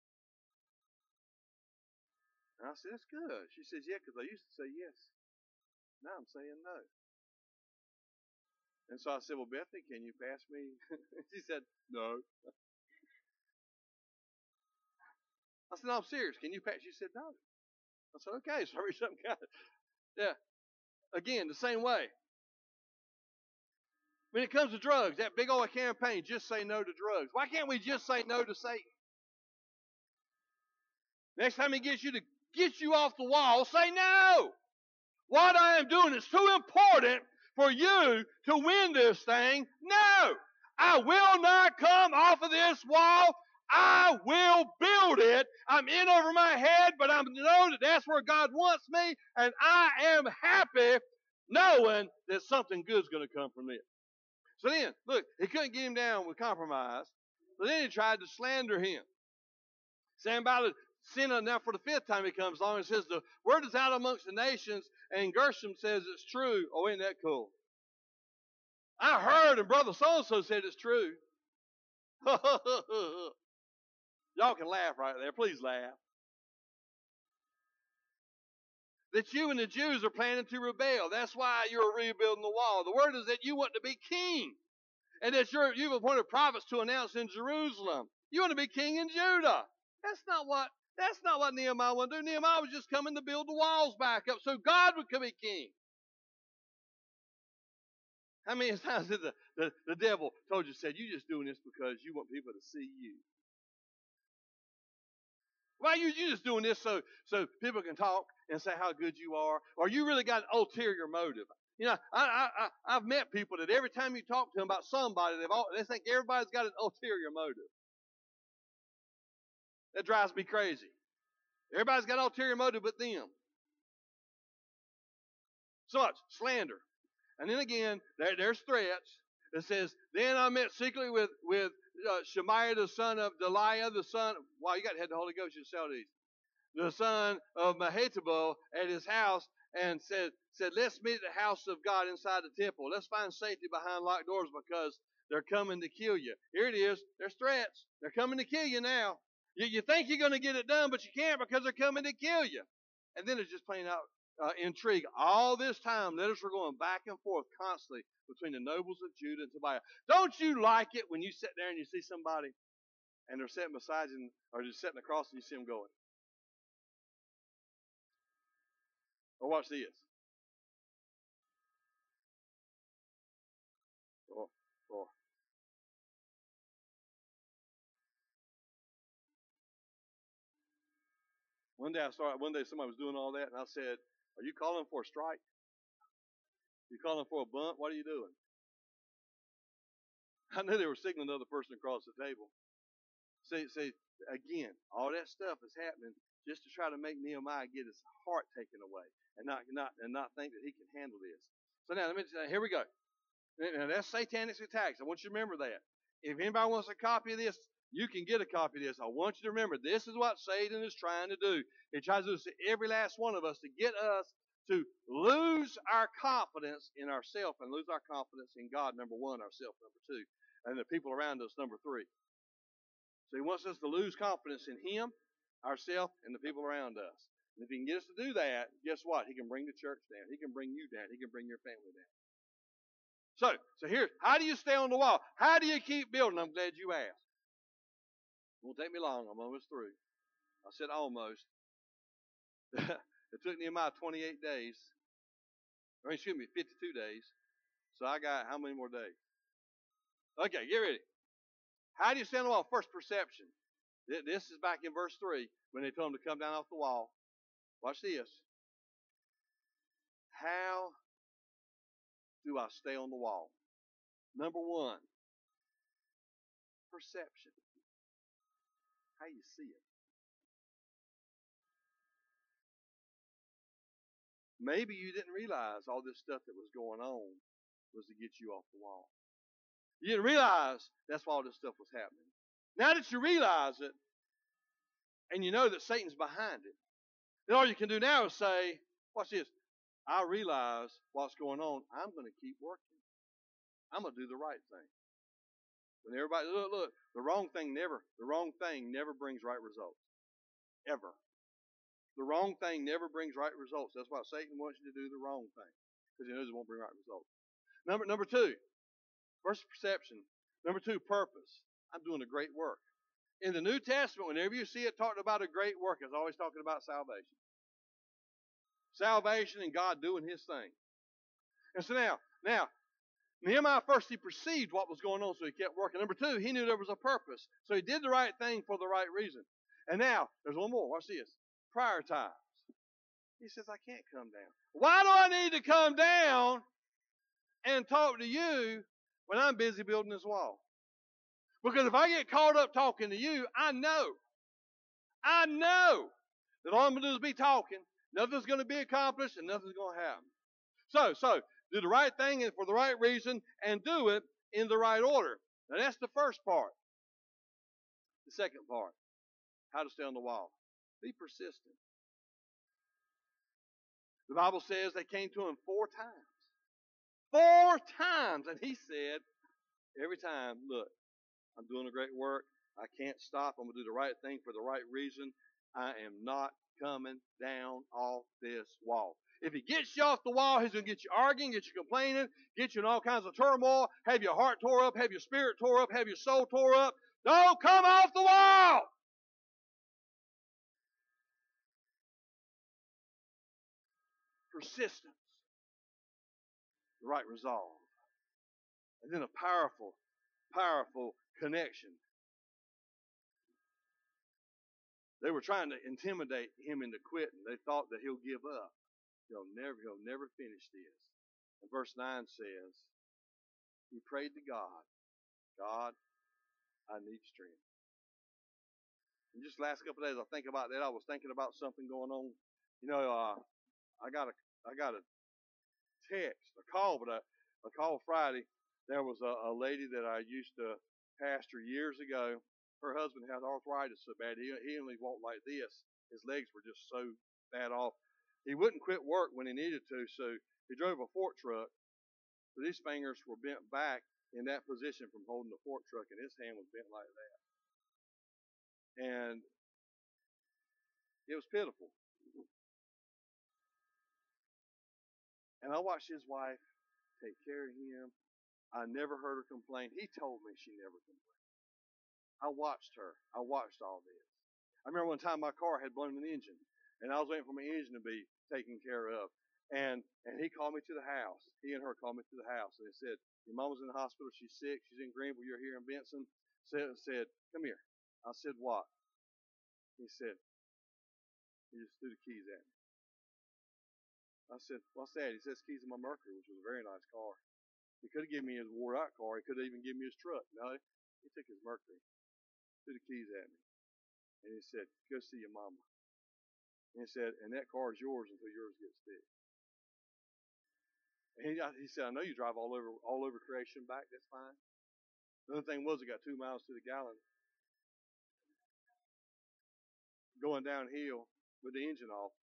S1: And I said, that's good. She says, yeah, because I used to say yes. Now I'm saying no. And so I said, well, Bethany, can you pass me? She said, no. I said, no, I'm serious. Can you pass? She said, no. I said, okay. So I reached up and got it. Yeah. Again, the same way. When it comes to drugs, that big old campaign, just say no to drugs. Why can't we just say no to Satan? Next time he gets you to get you off the wall, say no. What I am doing is too important for you to win this thing. No. I will not come off of this wall. I will build it. I'm in over my head, but I know that that's where God wants me, and I am happy knowing that something good is going to come from it. So then, look, he couldn't get him down with compromise. So then he tried to slander him. Sanballat sent him now for the fifth time he comes along and says, the word is out amongst the nations, and Gershom says it's true. Oh, ain't that cool? I heard, and brother so-and-so said it's true. Y'all can laugh right there. Please laugh. That you and the Jews are planning to rebel. That's why you're rebuilding the wall. The word is that you want to be king. And that you're, you've appointed prophets to announce in Jerusalem. You want to be king in Judah. That's not what, that's not what Nehemiah wanted to do. Nehemiah was just coming to build the walls back up so God would be king. How many times did the, the, the devil told you, said, you just doing this because you want people to see you? Why are you, you just doing this so, so people can talk and say how good you are? Or you really got an ulterior motive? You know, I, I, I, I've met people that every time you talk to them about somebody, they've all, they think everybody's got an ulterior motive. That drives me crazy. Everybody's got an ulterior motive but them. So much slander. And then again, there, there's threats. It says, then I met secretly with, with uh, Shemaiah, the son of Deliah, the son, wow, you got to have the Holy Ghost, you sell these. The son of Mehetabel at his house, and said, said, let's meet at the house of God inside the temple. Let's find safety behind locked doors because they're coming to kill you. Here it is. There's threats. They're coming to kill you now. You, you think you're going to get it done, but you can't because they're coming to kill you. And then it's just plain out uh, intrigue. All this time, letters were going back and forth constantly between the nobles of Judah and Tobiah. Don't you like it when you sit there and you see somebody and they're sitting beside you or just sitting across and you see them going? Or watch this. Oh, oh. One day I started. One day somebody was doing all that, and I said, "Are you calling for a strike? You calling for a bunt? What are you doing?" I knew they were signaling the other person across the table. See, see, again, all that stuff is happening just to try to make Nehemiah get his heart taken away and not, not, and not think that he can handle this. So now, let me. Here we go. Now that's satanic attacks. I want you to remember that. If anybody wants a copy of this, You can get a copy of this. I want you to remember, this is what Satan is trying to do. He tries to do this to every last one of us to get us to lose our confidence in ourselves and lose our confidence in God, number one, ourselves, number two, and the people around us, number three. So he wants us to lose confidence in him, ourselves, and the people around us. And if he can get us to do that, guess what? He can bring the church down. He can bring you down. He can bring your family down. So, so here, how do you stay on the wall? How do you keep building? I'm glad you asked. It won't take me long. I'm almost through. I said almost. It took Nehemiah twenty-eight days. Or excuse me, fifty-two days. So I got how many more days? Okay, get ready. How do you stand on the wall? First, perception. This is back in verse three when they told him to come down off the wall. Watch this. How do I stay on the wall? Number one, perception. How you see it. Maybe you didn't realize all this stuff that was going on was to get you off the wall. You didn't realize that's why all this stuff was happening. Now that you realize it, and you know that Satan's behind it, then all you can do now is say, watch this, I realize what's going on. I'm going to keep working. I'm going to do the right thing. When everybody, look, look, the wrong thing never, the wrong thing never brings right results. Ever. The wrong thing never brings right results. That's why Satan wants you to do the wrong thing, because he knows it won't bring right results. Number, number two, first perception. Number two, purpose. I'm doing a great work. In the New Testament, whenever you see it talking about a great work, it's always talking about salvation. Salvation and God doing his thing. And so now, now, Nehemiah first, he perceived what was going on, so he kept working. Number two, he knew there was a purpose. So he did the right thing for the right reason. And now, there's one more. Watch this. Prioritize. He says, I can't come down. Why do I need to come down and talk to you when I'm busy building this wall? Because if I get caught up talking to you, I know, I know that all I'm going to do is be talking. Nothing's going to be accomplished and nothing's going to happen. So, so, do the right thing and for the right reason and do it in the right order. Now that's the first part. The second part, how to stay on the wall. Be persistent. The Bible says they came to him four times. Four times. And he said, every time, look, I'm doing a great work. I can't stop. I'm going to do the right thing for the right reason. I am not coming down off this wall. If he gets you off the wall, he's going to get you arguing, get you complaining, get you in all kinds of turmoil, have your heart tore up, have your spirit tore up, have your soul tore up. Don't come off the wall! Persistence. The right resolve. And then a powerful, powerful connection. They were trying to intimidate him into quitting. They thought that he'll give up. He'll never, he'll never finish this. And verse nine says, he prayed to God, God, I need strength. And just the last couple of days I think about that, I was thinking about something going on. You know, uh, I got a I got a text, a call, but a, a call Friday. There was a, a lady that I used to pastor years ago. Her husband had arthritis so bad, he, he only walked like this. His legs were just so bad off. He wouldn't quit work when he needed to, so he drove a fork truck. But his fingers were bent back in that position from holding the fork truck, and his hand was bent like that. And it was pitiful. And I watched his wife take care of him. I never heard her complain. He told me she never complained. I watched her. I watched all this. I remember one time my car had blown an engine, and I was waiting for my engine to be taken care of. And and he called me to the house. He and her called me to the house. And they said, your mama's in the hospital. She's sick. She's in Greenville. You're here in Benson. Said, said, come here. I said, what? He said, he just threw the keys at me. I said, what's that? He says, keys to my Mercury, which was a very nice car. He could have given me his wore-out car. He could have even given me his truck. No, he took his Mercury, threw the keys at me. And he said, go see your mama. And he said, and that car is yours until yours gets fixed. And he, he said, I know you drive all over all over creation back. That's fine. The other thing was, it got two miles to the gallon. going downhill with the engine off.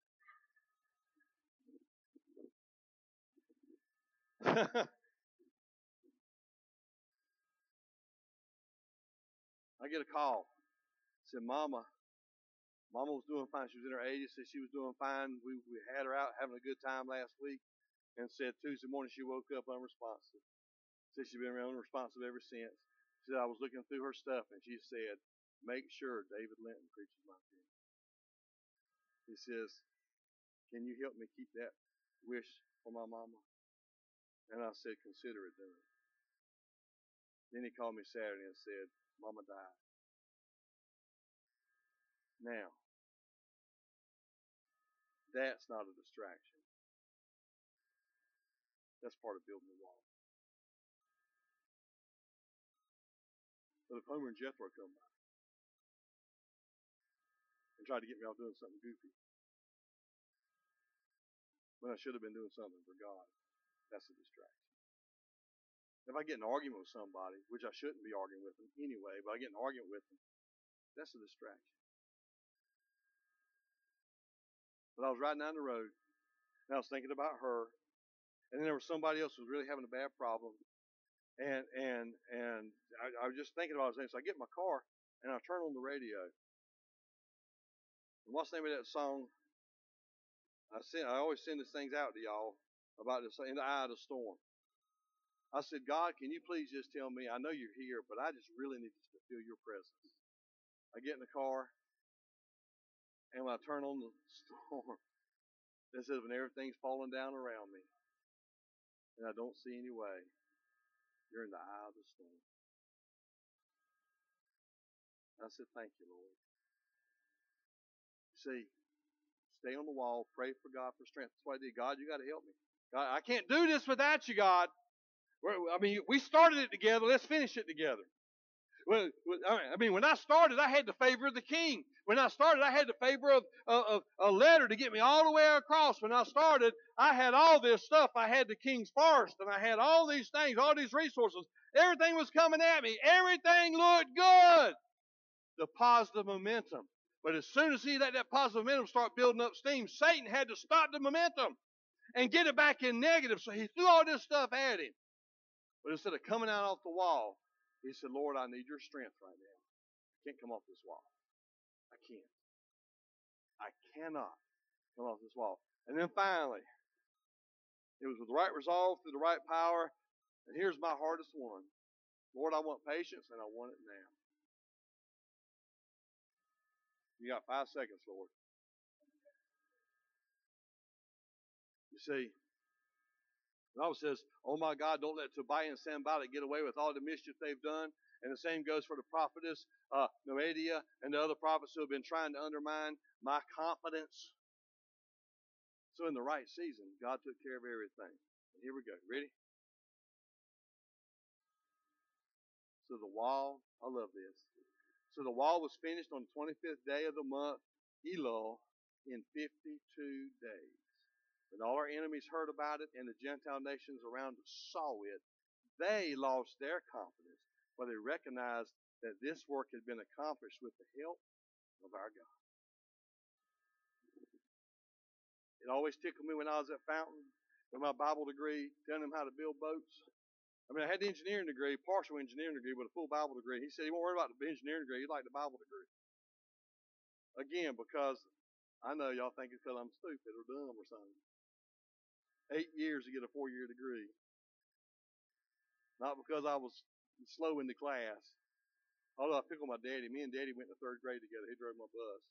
S1: I get a call. Said, Mama, Mama was doing fine. She was in her eighties. Said she was doing fine. We, we had her out having a good time last week. And said Tuesday morning she woke up unresponsive. Said she's been unresponsive ever since. She said, I was looking through her stuff and she said, make sure David Linton preaches my funeral. He says, can you help me keep that wish for my mama? And I said, consider it done. Then he called me Saturday and said, Mama died. Now, that's not a distraction. That's part of building the wall. But if Homer and Jethro come by and try to get me off doing something goofy, when I should have been doing something for God, that's a distraction. If I get in an argument with somebody, which I shouldn't be arguing with them anyway, but I get in an argument with them, that's a distraction. But I was riding down the road, and I was thinking about her, and then there was somebody else who was really having a bad problem, and and and I, I was just thinking about it. So I get in my car, and I turn on the radio. And what's the name of that song? I send, I always send these things out to y'all about this in the eye of the storm. I said, God, can you please just tell me? I know you're here, but I just really need to feel your presence. I get in the car, and when I turn on the storm, it says when everything's falling down around me, and I don't see any way, you're in the eye of the storm. I said, thank you, Lord. See, stay on the wall, pray for God for strength. That's what I did. God, you got to help me. God, I can't do this without you, God. I mean, we started it together. Let's finish it together. Well, I mean, when I started, I had the favor of the king. When I started, I had the favor of, of, of a letter to get me all the way across. When I started, I had all this stuff. I had the king's forest, and I had all these things, all these resources. Everything was coming at me. Everything looked good. The positive momentum. But as soon as he let that positive momentum start building up steam, Satan had to stop the momentum and get it back in negative. So he threw all this stuff at him. But instead of coming out off the wall, he said, Lord, I need your strength right now. I can't come off this wall. I can't. I cannot come off this wall. And then finally, it was with the right resolve, through the right power. And here's my hardest one. Lord, I want patience, and I want it now. You got five seconds, Lord. You see, the Bible says, oh my God, don't let Tobiah and Sanballat get away with all the mischief they've done. And the same goes for the prophetess uh, Noadiah and the other prophets who have been trying to undermine my confidence. So in the right season, God took care of everything. And here we go. Ready? So the wall, I love this. So the wall was finished on the twenty-fifth day of the month, Elul, in fifty-two days. When all our enemies heard about it and the Gentile nations around us saw it, they lost their confidence, for they recognized that this work had been accomplished with the help of our God. It always tickled me when I was at Fountain with my Bible degree, telling them how to build boats. I mean, I had the engineering degree, partial engineering degree, but a full Bible degree. He said he won't worry about the engineering degree. He liked the Bible degree. Again, because I know y'all think it's because I'm stupid or dumb or something. Eight years to get a four-year degree. Not because I was slow in the class. Although I pick on my daddy. Me and Daddy went to third grade together. He drove my bus.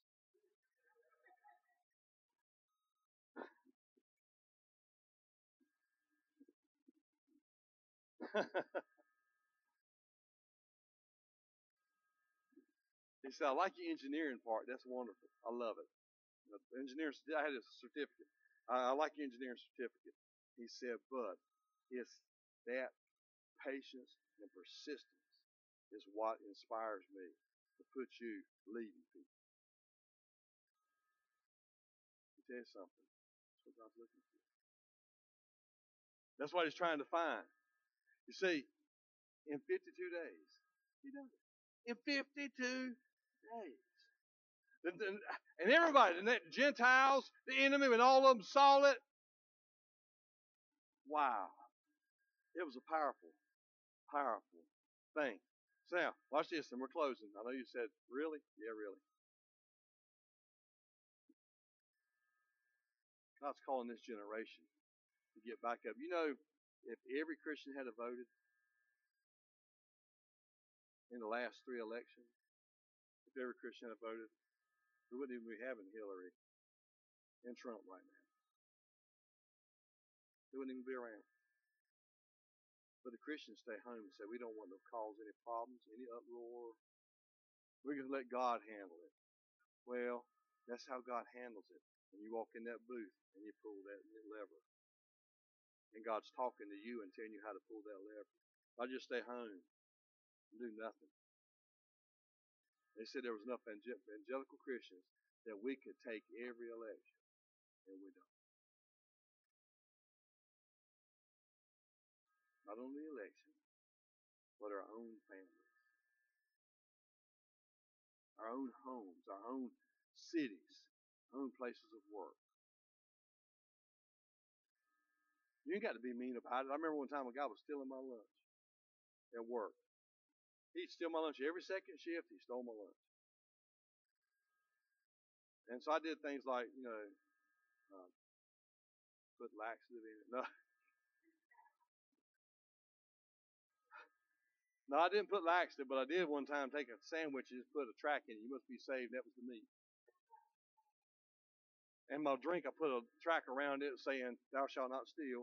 S1: He said, I like your engineering part. That's wonderful. I love it. The engineering, I had a certificate. I, I like your engineering certificate. He said, but it's that patience and persistence is what inspires me to put you leading people. Let me tell you something. That's what God's looking for. That's what he's trying to find. You see, in fifty-two days, he done it. In fifty-two days. And everybody, and the Gentiles, the enemy, and all of them saw it. Wow. It was a powerful, powerful thing. So now, watch this, and we're closing. I know you said, really? Yeah, really. God's calling this generation to get back up. You know, if every Christian had voted in the last three elections, if every Christian had voted, we wouldn't even be having Hillary and Trump right now. They wouldn't even be around. But the Christians stay home and say, we don't want to cause any problems, any uproar. We're going to let God handle it. Well, that's how God handles it. When you walk in that booth and you pull that lever. And God's talking to you and telling you how to pull that lever. I just stay home and do nothing. They said there was enough evangelical Christians that we could take every election. And we don't. Not only the election, but our own families, our own homes, our own cities, our own places of work. You ain't got to be mean about it. I remember one time a guy was stealing my lunch at work. He'd steal my lunch every second shift. He stole my lunch. And so I did things like, you know, uh, put laxative in it. No. No, I didn't put laxative, but I did one time take a sandwich and just put a track in it. You must be saved. That was the meat. And my drink, I put a track around it saying, thou shalt not steal.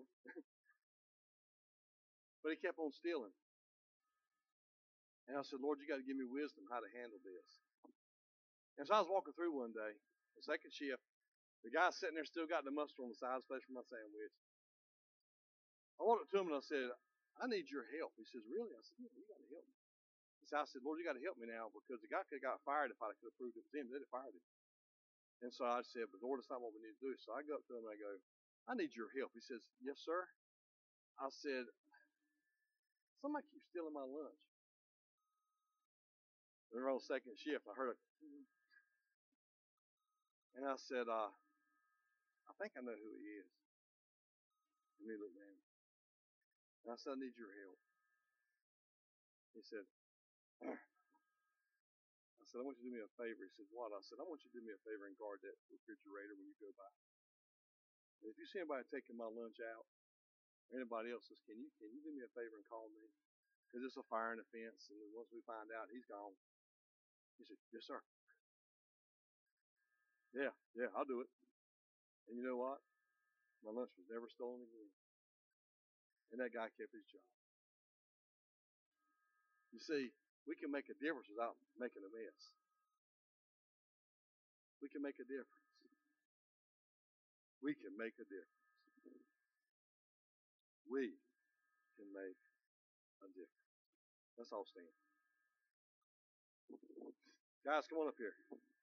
S1: But he kept on stealing. And I said, Lord, you got to give me wisdom how to handle this. And so I was walking through one day, the second shift. The guy sitting there still got the mustard on the side, especially for my sandwich. I walked up to him and I said, I need your help. He says, really? I said, yeah, you got to help me. So I said, Lord, you got to help me now because the guy could have got fired if I could have proved it was him. They'd have fired him. And so I said, but Lord, it's not what we need to do. So I go up to him and I go, I need your help. He says, yes, sir. I said, somebody keeps stealing my lunch. We were on second shift. I heard a, and I said, uh, I think I know who he is. And he looked down. And I said, I need your help. He said, I said, I want you to do me a favor. He said, what? I said, I want you to do me a favor and guard that refrigerator when you go by. And if you see anybody taking my lunch out, or anybody else says, can you can you do me a favor and call me? Because it's a fire and a fence, and once we find out, he's gone. He said, yes, sir. Yeah, yeah, I'll do it. And you know what? My lunch was never stolen again. And that guy kept his job. You see, we can make a difference without making a mess. We can make a difference. We can make a difference. We can make a difference. Let's all stand. Guys, come on up here.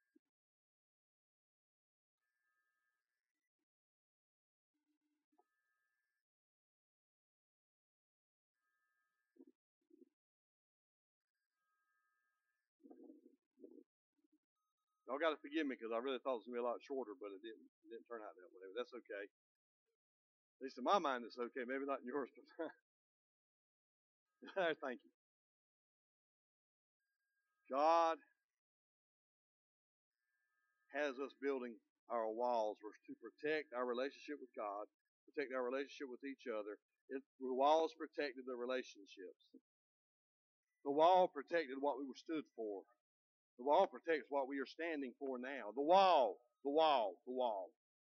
S1: Y'all got to forgive me because I really thought it was going to be a lot shorter, but it didn't. It didn't turn out that way. But that's okay. At least in my mind, it's okay. Maybe not in yours, but thank you. God has us building our walls to protect our relationship with God, protect our relationship with each other. It, the walls protected the relationships. The wall protected what we were stood for. The wall protects what we are standing for now. The wall, the wall, the wall.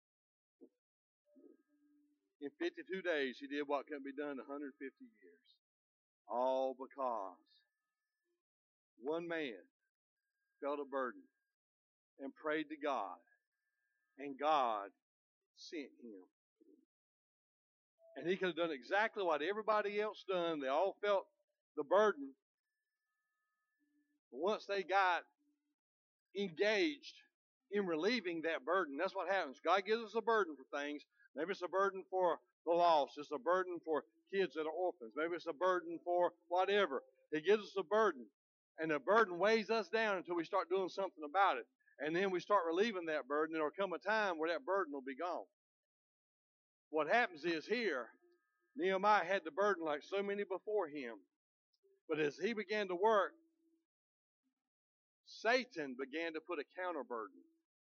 S1: In fifty-two days, he did what couldn't be done in one hundred fifty years. All because one man felt a burden and prayed to God, and God sent him. And he could have done exactly what everybody else done. They all felt the burden. But once they got engaged in relieving that burden, that's what happens. God gives us a burden for things. Maybe it's a burden for the lost. It's a burden for kids that are orphans. Maybe it's a burden for whatever. He gives us a burden. And the burden weighs us down until we start doing something about it. And then we start relieving that burden, and there'll come a time where that burden will be gone. What happens is here, Nehemiah had the burden like so many before him. But as he began to work, Satan began to put a counter burden.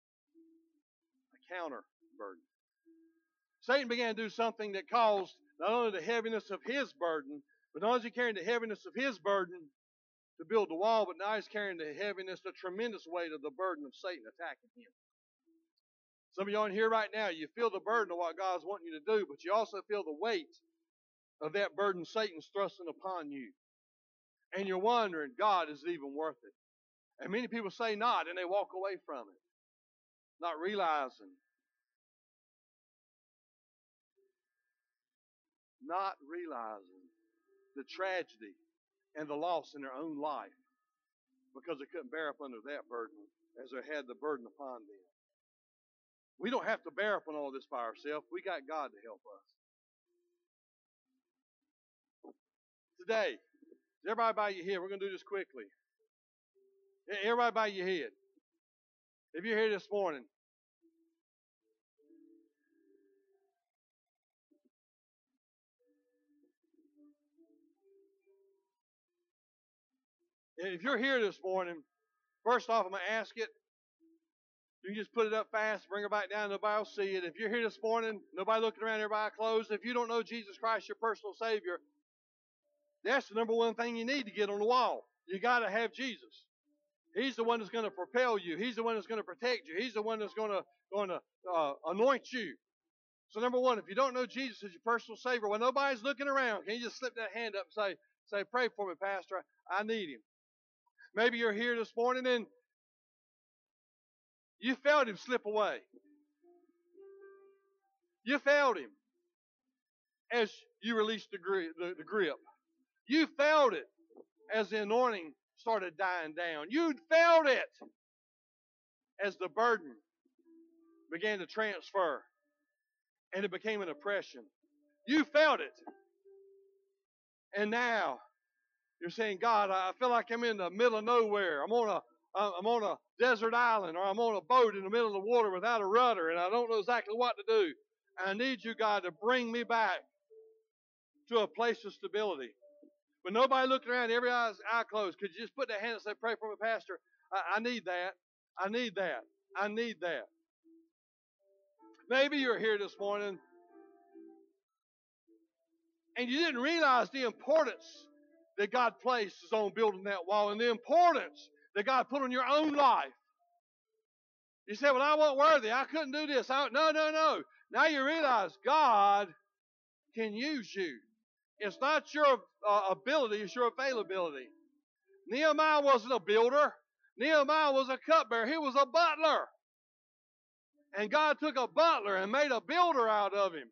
S1: A counter burden. Satan began to do something that caused not only the heaviness of his burden, but not only is he carrying the heaviness of his burden to build the wall, but now he's carrying the heaviness, the tremendous weight of the burden of Satan attacking him. Some of you are in here right now, you feel the burden of what God's wanting you to do, but you also feel the weight of that burden Satan's thrusting upon you. And you're wondering, God, is it even worth it? And many people say not, and they walk away from it, not realizing, not realizing the tragedy and the loss in their own life because they couldn't bear up under that burden as they had the burden upon them. We don't have to bear up on all this by ourselves. We got God to help us. Today, everybody bow your head. We're going to do this quickly. Everybody bow your head. If you're here this morning, if you're here this morning, first off, I'm going to ask it. You can just put it up fast, bring it back down, nobody will see it. If you're here this morning, nobody looking around, everybody closed. If you don't know Jesus Christ, your personal Savior, that's the number one thing you need to get on the wall. You got to have Jesus. He's the one that's going to propel you. He's the one that's going to protect you. He's the one that's going to, going to uh, anoint you. So number one, if you don't know Jesus as your personal Savior, when nobody's looking around, can you just slip that hand up and say, say, pray for me, Pastor. I need Him. Maybe you're here this morning and you felt Him slip away. You felt Him as you released the grip. The, the grip. You felt it as the anointing started dying down. You felt it as the burden began to transfer and it became an oppression. You felt it. And now you're saying, God, I feel like I'm in the middle of nowhere. I'm on a I'm on a desert island, or I'm on a boat in the middle of the water without a rudder, and I don't know exactly what to do. And I need you, God, to bring me back to a place of stability. But nobody looking around, every eye, eye closed. Could you just put that hand and say, pray for me, Pastor? I, I need that. I need that. I need that. Maybe you're here this morning and you didn't realize the importance that God places on building that wall and the importance that God put on your own life. You say, well, I wasn't worthy. I couldn't do this. I, no, no, no. Now you realize God can use you. It's not your uh, ability, it's your availability. Nehemiah wasn't a builder. Nehemiah was a cupbearer. He was a butler. And God took a butler and made a builder out of him.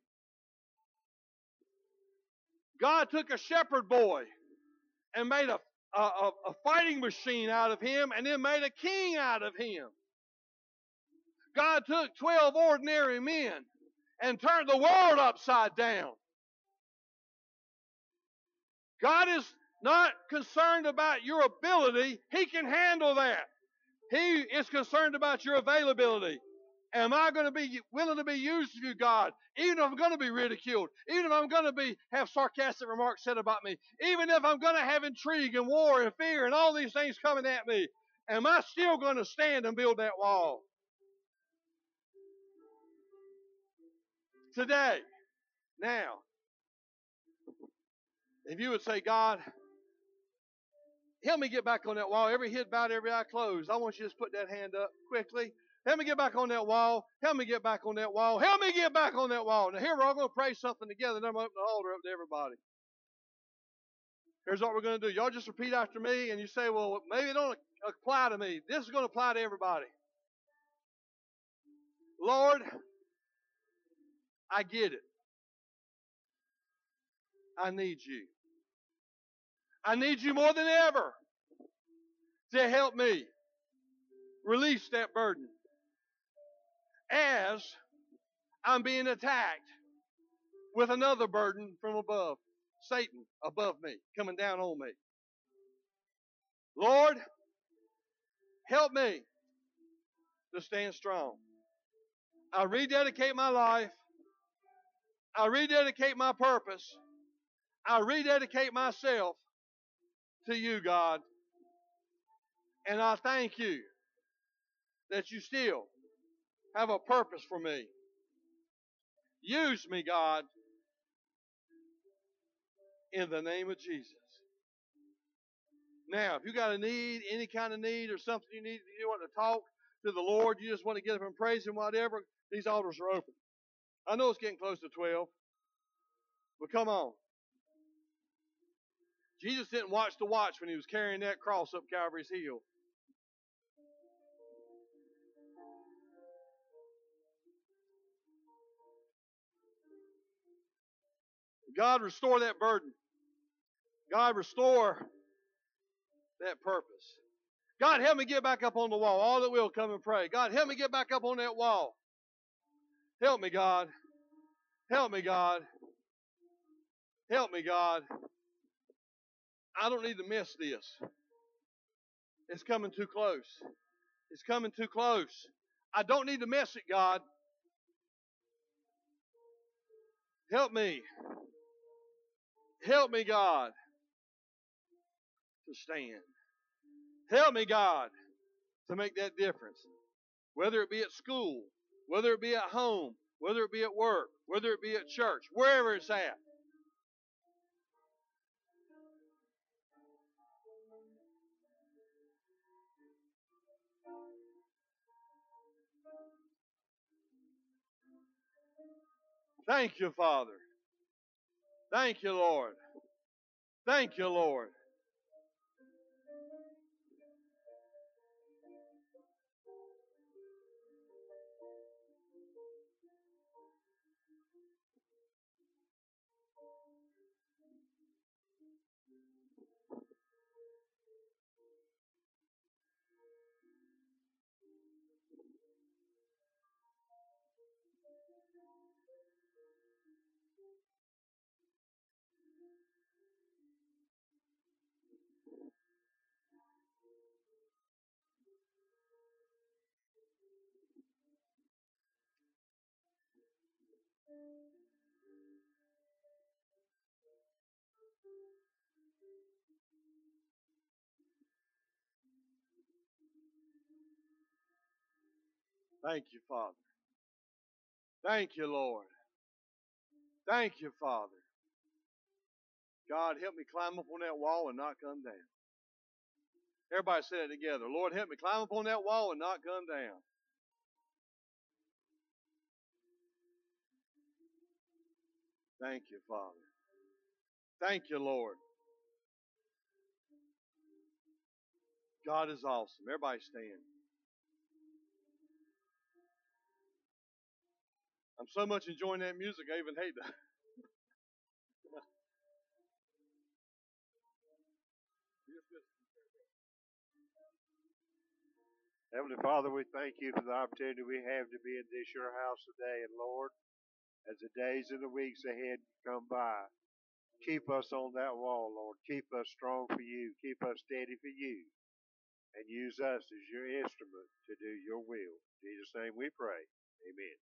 S1: God took a shepherd boy and made a, a, a fighting machine out of him and then made a king out of him. God took twelve ordinary men and turned the world upside down. God is not concerned about your ability. He can handle that. He is concerned about your availability. Am I going to be willing to be used of you, God? Even if I'm going to be ridiculed. Even if I'm going to be have sarcastic remarks said about me. Even if I'm going to have intrigue and war and fear and all these things coming at me. Am I still going to stand and build that wall? Today, now, if you would say, God, help me get back on that wall. Every head bowed, every eye closed. I want you to just put that hand up quickly. Help me get back on that wall. Help me get back on that wall. Help me get back on that wall. Now here we're all going to pray something together. Then I'm going to open the altar up to everybody. Here's what we're going to do. Y'all just repeat after me and you say, well, maybe it don't apply to me. This is going to apply to everybody. Lord, I get it. I need you. I need you more than ever to help me release that burden as I'm being attacked with another burden from above. Satan above me, coming down on me. Lord, help me to stand strong. I rededicate my life. I rededicate my purpose. I rededicate myself to you, God. And I thank you that you still have a purpose for me. Use me, God, in the name of Jesus. Now, if you got a need, any kind of need or something you need, you want to talk to the Lord, you just want to get up and praise Him, whatever, these altars are open. I know it's getting close to twelve, but come on. Jesus didn't watch the watch when He was carrying that cross up Calvary's hill. God, restore that burden. God, restore that purpose. God, help me get back up on the wall. All that will, come and pray. God, help me get back up on that wall. Help me, God. Help me, God. Help me, God. I don't need to miss this. It's coming too close. It's coming too close. I don't need to miss it, God. Help me. Help me, God, to stand. Help me, God, to make that difference. Whether it be at school, whether it be at home, whether it be at work, whether it be at church, wherever it's at. Thank you, Father. Thank you, Lord. Thank you, Lord. Thank you, Father. Thank you, Lord. Thank you, Father. God, help me climb up on that wall and not come down. Everybody say it together. Lord, help me climb up on that wall and not come down. Thank you, Father. Thank you, Lord. God is awesome. Everybody stand. I'm so much enjoying that music, I even hate that.
S2: Heavenly Father, we thank you for the opportunity we have to be in this your house today. And Lord, as the days and the weeks ahead come by, keep us on that wall, Lord. Keep us strong for you. Keep us steady for you. And use us as your instrument to do your will. In Jesus' name we pray. Amen.